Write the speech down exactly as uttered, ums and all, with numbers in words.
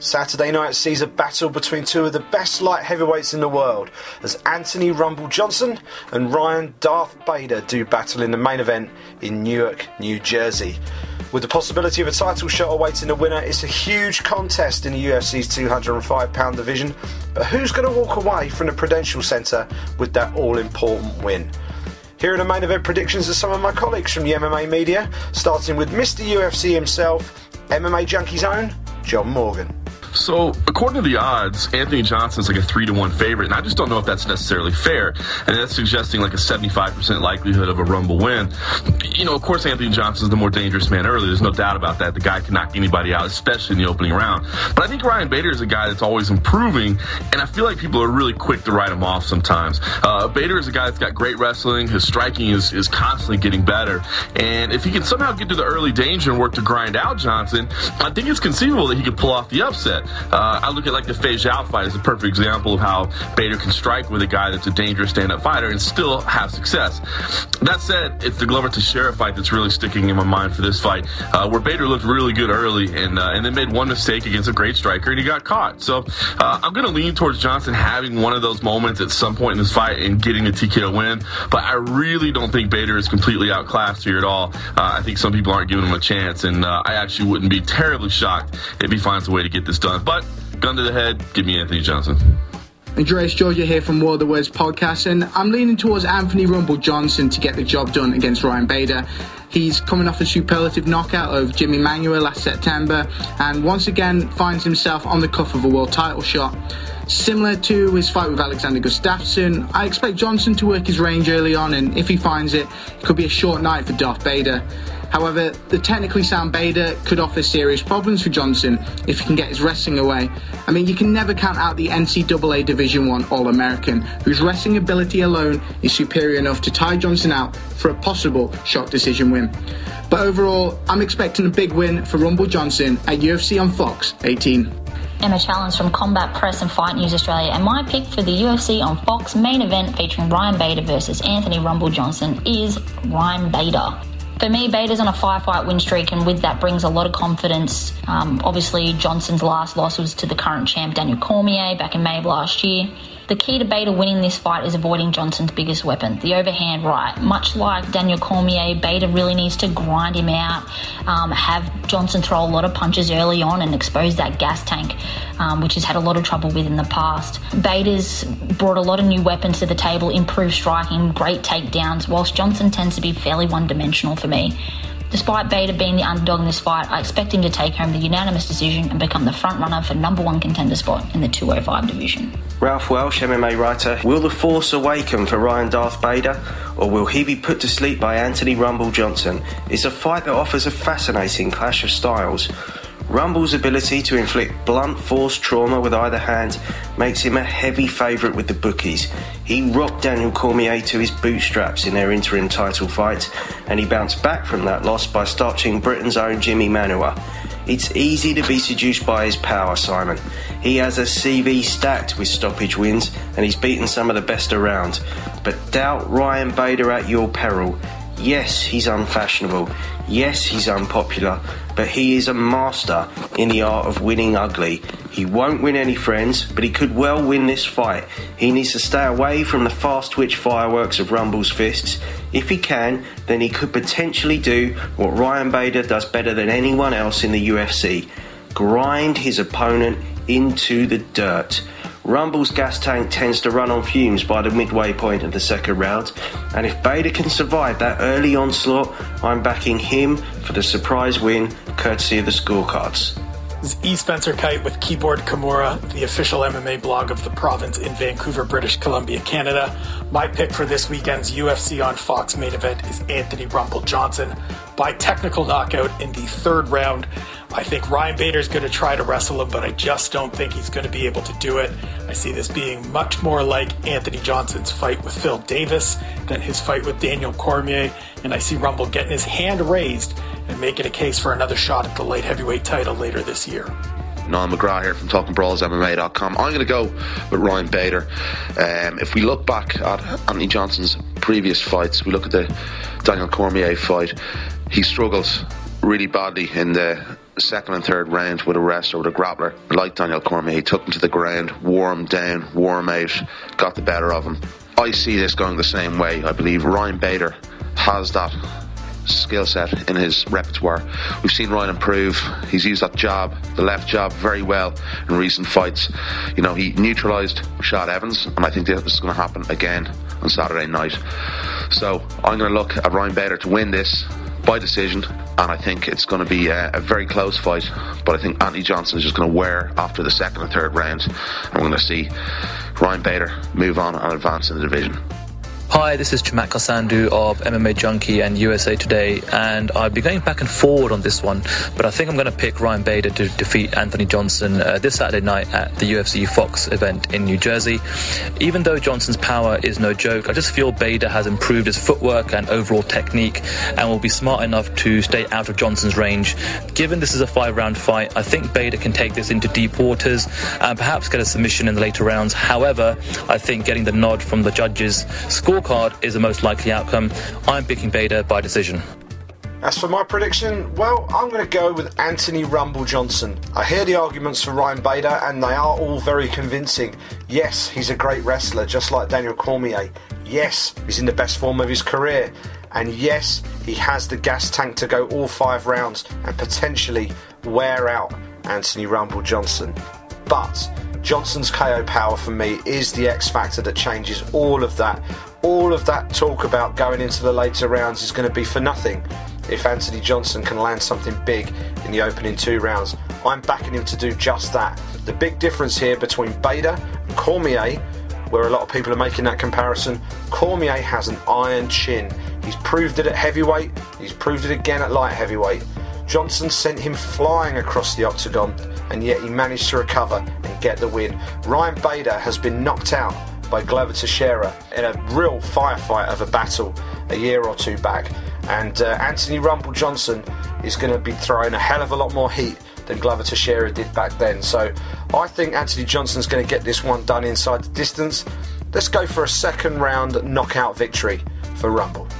Saturday night sees a battle between two of the best light heavyweights in the world as Anthony Rumble Johnson and Ryan Darth Bader do battle in the main event in Newark, New Jersey. With the possibility of a title shot awaiting the winner, it's a huge contest in the U F C's two hundred five pound division, but who's going to walk away from the Prudential Centre with that all-important win? Here are the main event predictions of some of my colleagues from the M M A media, starting with Mister U F C himself, M M A Junkie's own, John Morgan. So, according to the odds, Anthony Johnson's like a three to one favorite, and I just don't know if that's necessarily fair. And that's suggesting like a seventy-five percent likelihood of a Rumble win. You know, of course, Anthony Johnson's the more dangerous man early. There's no doubt about that. The guy can knock anybody out, especially in the opening round. But I think Ryan Bader is a guy that's always improving, and I feel like people are really quick to write him off sometimes. Uh, Bader is a guy that's got great wrestling. His striking is, is constantly getting better. And if he can somehow get to the early danger and work to grind out Johnson, I think it's conceivable that he could pull off the upset. Uh, I look at like the Fei Zhao fight as a perfect example of how Bader can strike with a guy that's a dangerous stand-up fighter and still have success. That said, it's the Glover Teixeira fight that's really sticking in my mind for this fight, uh, where Bader looked really good early and uh, and then made one mistake against a great striker and he got caught. So uh, I'm going to lean towards Johnson having one of those moments at some point in this fight and getting a T K O win, but I really don't think Bader is completely outclassed here at all. Uh, I think some people aren't giving him a chance, and uh, I actually wouldn't be terribly shocked if he finds a way to get this done. But gun to the head, give me Anthony Johnson. Andreas Georgia here from War of the Words podcast, and I'm leaning towards Anthony Rumble Johnson to get the job done against Ryan Bader. He's coming off a superlative knockout of Jimmy Manuwa last September and once again finds himself on the cuff of a world title shot. Similar to his fight with Alexander Gustafsson, I expect Johnson to work his range early on, and if he finds it, it could be a short night for Darth Bader. However, the technically sound Bader could offer serious problems for Johnson if he can get his wrestling away. I mean, you can never count out the N C double A Division one All-American, whose wrestling ability alone is superior enough to tie Johnson out for a possible shock decision win. But overall, I'm expecting a big win for Rumble Johnson at U F C on Fox eighteen. Emma Challenge from Combat Press and Fight News Australia, and my pick for the U F C on Fox main event featuring Ryan Bader versus Anthony Rumble Johnson is Ryan Bader. For me, Bader's on a five-fight win streak, and with that brings a lot of confidence. Um, obviously, Johnson's last loss was to the current champ, Daniel Cormier, back in May of last year. The key to Bader winning this fight is avoiding Johnson's biggest weapon, the overhand right. Much like Daniel Cormier, Bader really needs to grind him out, um, have Johnson throw a lot of punches early on and expose that gas tank, um, which he's had a lot of trouble with in the past. Bader's brought a lot of new weapons to the table, improved striking, great takedowns, whilst Johnson tends to be fairly one-dimensional for me. Despite Bader being the underdog in this fight, I expect him to take home the unanimous decision and become the front runner for number one contender spot in the two oh five division. Ralph Welsh, M M A writer. Will the force awaken for Ryan Darth Bader, or will he be put to sleep by Anthony Rumble Johnson? It's a fight that offers a fascinating clash of styles. Rumble's ability to inflict blunt force trauma with either hand makes him a heavy favourite with the bookies. He rocked Daniel Cormier to his bootstraps in their interim title fight, and he bounced back from that loss by starching Britain's own Jimmy Manuwa. It's easy to be seduced by his power, Simon. He has a C V stacked with stoppage wins, and he's beaten some of the best around. But doubt Ryan Bader at your peril. Yes, he's unfashionable. Yes, he's unpopular. But he is a master in the art of winning ugly. He won't win any friends, but he could well win this fight. He needs to stay away from the fast-twitch fireworks of Rumble's fists. If he can, then he could potentially do what Ryan Bader does better than anyone else in the U F C. Grind his opponent into the dirt. Rumble's gas tank tends to run on fumes by the midway point of the second round, and if Bader can survive that early onslaught, I'm backing him for the surprise win, courtesy of the scorecards. This is E. Spencer Kite with Keyboard Kimura, the official M M A blog of the province in Vancouver, British Columbia, Canada. My pick for this weekend's U F C on Fox main event is Anthony Rumble Johnson by technical knockout in the third round. I think Ryan Bader's going to try to wrestle him, but I just don't think he's going to be able to do it. I see this being much more like Anthony Johnson's fight with Phil Davis than his fight with Daniel Cormier, and I see Rumble getting his hand raised and making a case for another shot at the light heavyweight title later this year. Niall McGrath here from Talking Brawls M M A dot com. I'm going to go with Ryan Bader. Um, if we look back at Anthony Johnson's previous fights, we look at the Daniel Cormier fight, he struggled really badly in the second and third round with a wrestler, with a grappler like Daniel Cormier. He took him to the ground, wore him down, wore him out, got the better of him. I see this going the same way. I believe Ryan Bader has that skill set in his repertoire. We've seen Ryan improve. He's used that jab, the left jab, very well in recent fights. You know, he neutralised Rashad Evans, and I think this is going to happen again on Saturday night. So I'm going to look at Ryan Bader to win this by decision, and I think it's going to be a, a very close fight, but I think Anthony Johnson is just going to wear after the second and third round, and we're going to see Ryan Bader move on and advance in the division. Hi, this is Chamak Kasandu of M M A Junkie and U S A Today, and I'll be going back and forward on this one, but I think I'm going to pick Ryan Bader to defeat Anthony Johnson uh, this Saturday night at the U F C Fox event in New Jersey. Even though Johnson's power is no joke, I just feel Bader has improved his footwork and overall technique and will be smart enough to stay out of Johnson's range. Given this is a five-round fight, I think Bader can take this into deep waters and perhaps get a submission in the later rounds. However, I think getting the nod from the judges' score card is the most likely outcome. I'm picking Bader by decision. As for my prediction, well, I'm going to go with Anthony Rumble Johnson. I hear the arguments for Ryan Bader, and they are all very convincing. Yes, he's a great wrestler, just like Daniel Cormier. Yes, he's in the best form of his career. And yes, he has the gas tank to go all five rounds and potentially wear out Anthony Rumble Johnson. But Johnson's K O power for me is the X factor that changes all of that. All of that talk about going into the later rounds is going to be for nothing if Anthony Johnson can land something big in the opening two rounds. I'm backing him to do just that. The big difference here between Bader and Cormier, where a lot of people are making that comparison, Cormier has an iron chin. He's proved it at heavyweight, he's proved it again at light heavyweight. Johnson sent him flying across the octagon, and yet he managed to recover and get the win. Ryan Bader has been knocked out by Glover Teixeira in a real firefight of a battle a year or two back, and uh, Anthony Rumble Johnson is going to be throwing a hell of a lot more heat than Glover Teixeira did back then. So I think Anthony Johnson's going to get this one done inside the distance. Let's go for a second round knockout victory for Rumble.